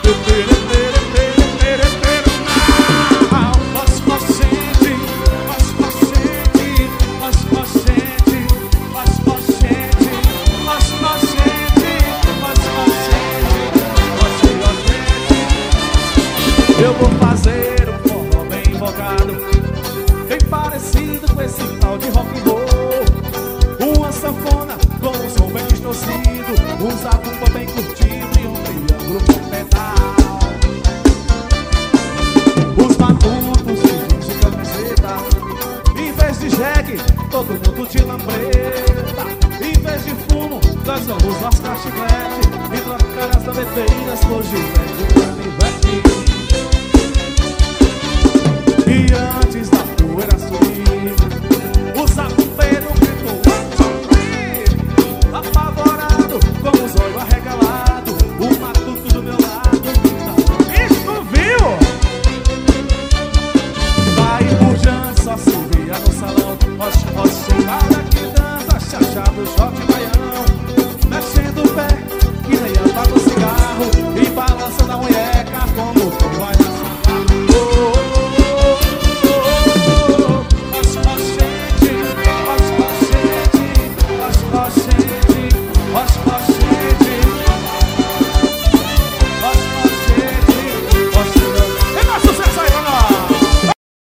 Eu vou fazer um forró bem invocado, bem parecido com esse tal de rock and roll. Uma sanfona com um som bem distorcido, um zabumba bem curtido e um triângulo com pedal. Os matutos de camiseta, em vez de jegue, todo mundo de lambreta. Em vez de fumo, nós vamos lascar chiclete e trocar as gaveteiras por gilete, canivete. E antes da poeira subir, o sapumbeiro gritou apavorado, com os olhos arregalados, o matuto do meu lado grita: "Isso viu?" Vai por diante, só se via no salão, rocha, rocha, nada que dança, chachado, shot.